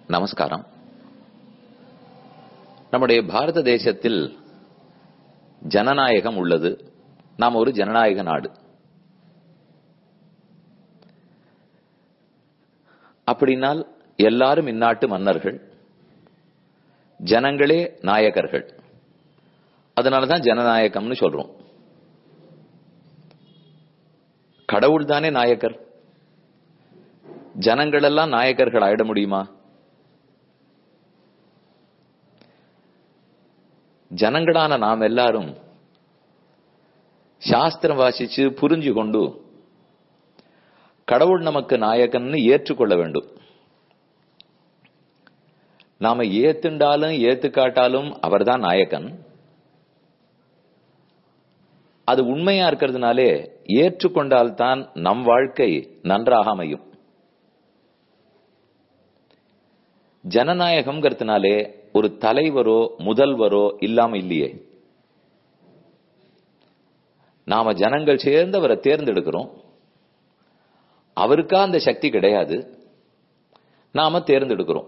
நமஸ்காரம். நம்முடைய பாரத தேசத்தில் ஜனநாயகம் உள்ளது. நாம் ஒரு ஜனநாயக நாடு. அப்படினால் எல்லாரும் இந்நாட்டு மன்னர்கள், ஜனங்களே நாயகர்கள். அதனாலதான் ஜனநாயகம்னு சொல்றோம். கடவுள் தானே நாயகர். ஜனங்கள் எல்லாம் நாயகர்கள் ஆயிட முடியுமா? ஜனங்களான நாம் எல்லாரும் சாஸ்திரம் வாசிச்சு புரிஞ்சு கொண்டு கடவுள் நமக்கு நாயகன்னு ஏற்றுக்கொள்ள வேண்டும். நாம ஏத்துண்டாலும் ஏத்துக்காட்டாலும் அவர்தான் நாயகன். அது உண்மையா இருக்கிறதுனாலே ஏற்றுக்கொண்டால்தான் நம் வாழ்க்கை நன்றாக அமையும். ஜனநாயகம்ங்கிறதுனாலே ஒரு தலைவரோ முதல்வரோ இல்லாம இல்லையே. நாம ஜனங்கள் சேர்ந்து அவரை தேர்ந்தெடுக்கிறோம். அவருக்கா அந்த சக்தி கிடையாது, நாம தேர்ந்தெடுக்கிறோம்.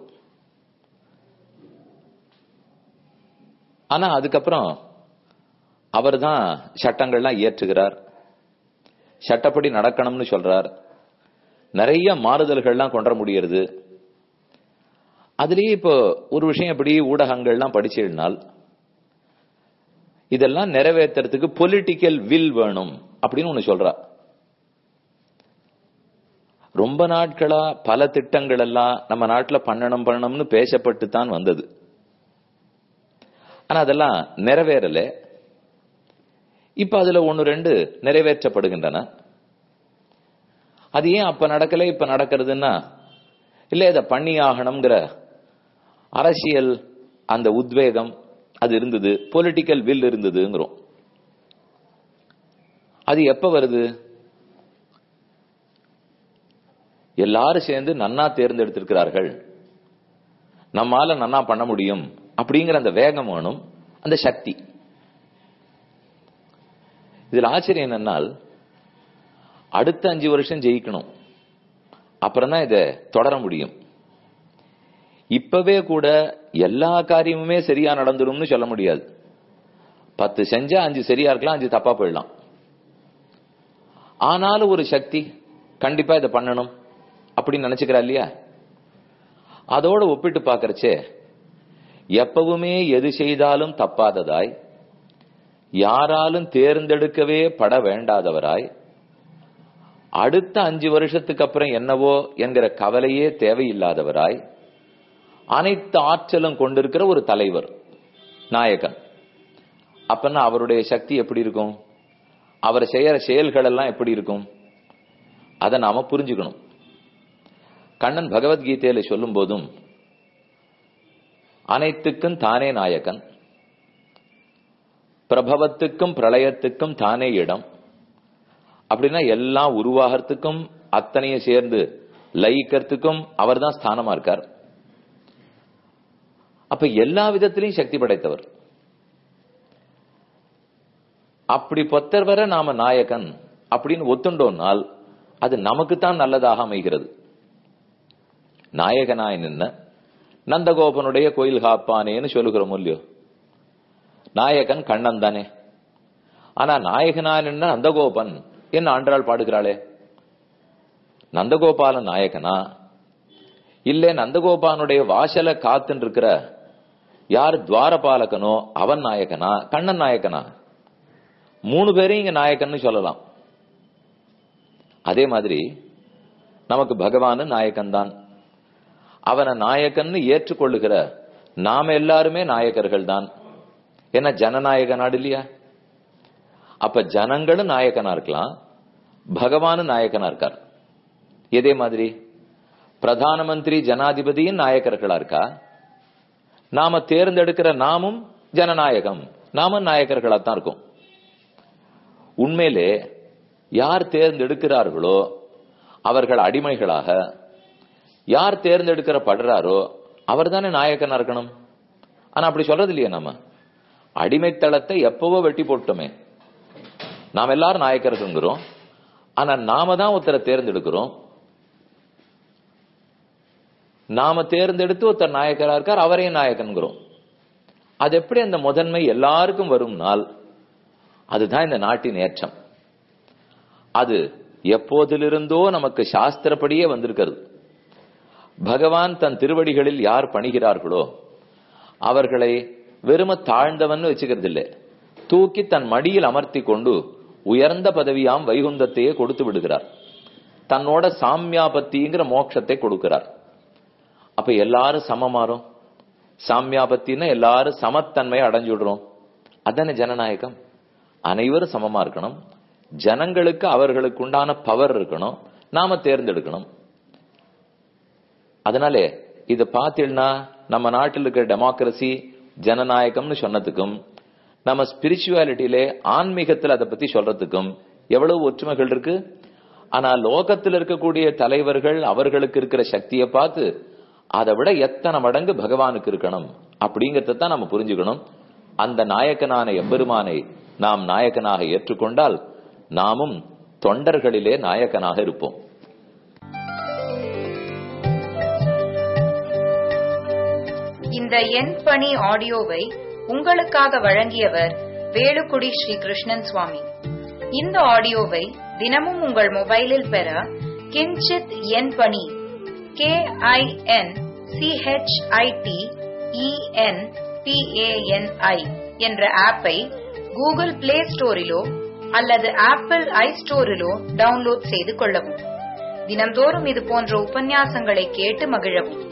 ஆனா அதுக்கப்புறம் அவர் தான் சட்டங்கள்லாம் இயற்றுகிறார், சட்டப்படி நடக்கணும்னு சொல்றார். நிறைய மாறுதல்கள்லாம் கொண்டு முடியறது. அதுலயே இப்போ ஒரு விஷயம் எப்படி ஊடகங்கள்லாம் படிச்சிருந்தால் இதெல்லாம் நிறைவேற்றுறதுக்கு பொலிட்டிக்கல் வில் வேணும் அப்படின்னு ஒண்ணு சொல்றா. ரொம்ப நாட்களா பல திட்டங்கள் எல்லாம் நம்ம நாட்டில் பண்ணணும்னு பேசப்பட்டு தான் வந்தது. ஆனா அதெல்லாம் நிறைவேறல. இப்ப அதுல ஒன்னு ரெண்டு நிறைவேற்றப்படுகின்றன. அது ஏன் அப்ப நடக்கல இப்ப நடக்கிறதுன்னா, இல்ல இதை பண்ணி ஆகணுங்கிற அரசியல் அந்த உத்வேகம் அது இருந்தது, பொலிட்டிக்கல் வில் இருந்ததுங்கிறோம். அது எப்ப வருது? எல்லாரும் சேர்ந்து நன்னா தேர்ந்தெடுத்திருக்கிறார்கள், நம்மால நன்னா பண்ண முடியும் அப்படிங்கிற அந்த வேகம் வேணும், அந்த சக்தி. இதுல ஆச்சரியம் என்னன்னால், அடுத்த 5 வருஷம் ஜெயிக்கணும், அப்புறம் தான் இதை தொடர முடியும். இப்பவே கூட எல்லா காரியமுமே சரியா நடந்துடும்னு சொல்ல முடியாது. 10 செஞ்சா 5 சரியா இருக்கலாம், 5 தப்பா போயிடலாம். ஆனாலும் ஒரு சக்தி கண்டிப்பா இதை பண்ணணும் அப்படின்னு நினைச்சுக்கிறா இல்லையா? அதோட ஒப்பிட்டு பாக்கறச்சே எப்பவுமே எது செய்தாலும் தப்பாததாய், யாராலும் தேர்ந்தெடுக்கவே பட வேண்டாதவராய், அடுத்த 5 வருஷத்துக்கு அப்புறம் என்னவோ என்கிற கவலையே தேவையில்லாதவராய், அனைத்து ஆற்றலும் கொண்டிருக்கிற ஒரு தலைவர், நாயகன். அப்பன்னா அவருடைய சக்தி எப்படி இருக்கும்? அவர் செய்யற செயல்கள் எல்லாம் எப்படி இருக்கும்? அதை நாம புரிஞ்சுக்கணும். கண்ணன் பகவத்கீதையில சொல்லும் போதும் அனைத்துக்கும் தானே நாயகன், பிரபவத்துக்கும் பிரளயத்துக்கும் தானே இடம். அப்படின்னா எல்லாம் உருவாகிறதுக்கும் அத்தனையும் சேர்ந்து லயிக்கிறதுக்கும் அவர் தான் ஸ்தானமா இருக்கார். அப்ப எல்லா விதத்திலையும் சக்தி படைத்தவர். அப்படி பொத்தர் நாம நாயகன் அப்படின்னு ஒத்துண்டோம்னால் அது நமக்குத்தான் நல்லதாக அமைகிறது. நாயகனாய் நின்ன நந்தகோபனுடைய கோயில் காப்பானேன்னு சொல்லுகிறோம் இல்லையோ? நாயகன் கண்ணன் தானே. ஆனா நாயகனாய் நின்ன நந்தகோபன் என்ன ஆண்டாள் பாடுகிறாளே. நந்தகோபாலன் நாயகனா இல்ல நந்தகோபானுடைய வாசல காத்துன்னு இருக்கிற யார் துவாரபாலகனோ அவன் நாயகனா, கண்ணன் நாயகனா? 3 பேரையும் இங்க நாயகன்னு சொல்லலாம். அதே மாதிரி நமக்கு பகவானு நாயகன் தான். அவனை நாயகன்னு ஏற்றுக்கொள்ளுகிற நாம எல்லாருமே நாயகர்கள் தான். என்ன ஜனநாயக நாடு இல்லையா? அப்ப ஜனங்களும் நாயகனா இருக்கலாம், பகவானு நாயகனா இருக்கார். இதே மாதிரி பிரதான மந்திரி ஜனாதிபதியும் நாயகர்களா இருக்கா. நாம தேர்ந்தெடுக்கிற நாமும் ஜனநாயகம், நாமும் நாயகர்களாத்தான் இருக்கும். உண்மையிலே யார் தேர்ந்தெடுக்கிறார்களோ அவர்கள் அடிமைகளாக, யார் தேர்ந்தெடுக்கிற படுறாரோ அவர் தானே நாயகனா இருக்கணும். ஆனா அப்படி சொல்றது இல்லையே. நாம அடிமைத்தளத்தை எப்பவோ வெட்டி போட்டோமே. நாம் எல்லாரும் நாயக்கருங்கிறோம். ஆனா நாம தான் ஒருத்தரை தேர்ந்தெடுக்கிறோம். நாம தேர்ந்தெடுத்து ஒருத்தர் நாயக்கரா இருக்கார், அவரே நாயக்கன்கிறோம். அது எப்படி அந்த முதன்மை எல்லாருக்கும் வரும்னால் அதுதான் இந்த நாட்டின் ஏற்றம். அது எப்போதிலிருந்தோ நமக்கு சாஸ்திரப்படியே வந்திருக்கிறது. பகவான் தன் திருவடிகளில் யார் பணிகிறார்களோ அவர்களை வெறும தாழ்ந்தவன் வச்சுக்கிறது இல்லை, தூக்கி தன் மடியில் அமர்த்தி கொண்டு உயர்ந்த பதவியாம் வைகுந்தத்தையே கொடுத்து விடுகிறார். தன்னோட சாமியாபத்திங்கிற மோட்சத்தை கொடுக்கிறார். அப்ப எல்லாரும் சமமாறும். சாமியாபத்தின்னா எல்லாரும் சமத்தன்மையை அடைஞ்சுடுறோம். அதானே ஜனநாயகம். அனைவரும் சமமா இருக்கணும், ஜனங்களுக்கு அவர்களுக்கு உண்டான பவர் இருக்கணும், நாம தேர்ந்தெடுக்கணும். அதனாலே இத பாத்தீங்கன்னா நம்ம நாட்டில் இருக்கிற டெமோக்ரசி ஜனநாயகம்னு சொன்னதுக்கும் நம்ம ஸ்பிரிச்சுவாலிட்டியிலே ஆன்மீகத்தில் அதை பத்தி சொல்றதுக்கும் எவ்வளவு ஒற்றுமைகள் இருக்கு. ஆனா லோகத்தில் இருக்கக்கூடிய தலைவர்கள் அவர்களுக்கு இருக்கிற சக்தியை பார்த்து அதை விட எத்தனை மடங்கு பகவானுக்கு இருக்கணும் அப்படிங்கறத தான் நம்ம புரிஞ்சுக்கணும். அந்த நாயக்கனான எம்பெருமானை நாம் நாயக்கனாக ஏற்றுக்கொண்டால் நாமும் தொண்டர்களிலே நாயக்கனாக இருப்போம். இந்த என் பணி ஆடியோவை உங்களுக்காக வழங்கியவர் வேலுக்குடி ஸ்ரீ கிருஷ்ணன் சுவாமி. இந்த ஆடியோவை தினமும் உங்கள் மொபைலில் பெற கிஞ்சித் என் பணி KINCHITENPANI என்ற ஆப்பை கூகுள் பிளே ஸ்டோரிலோ அல்லது ஆப்பிள் ஐ ஸ்டோரிலோ டவுன்லோட் செய்து கொள்ளவும். தினம்தோறும் இது போன்ற உபன்யாசங்களை கேட்டு மகிழவும்.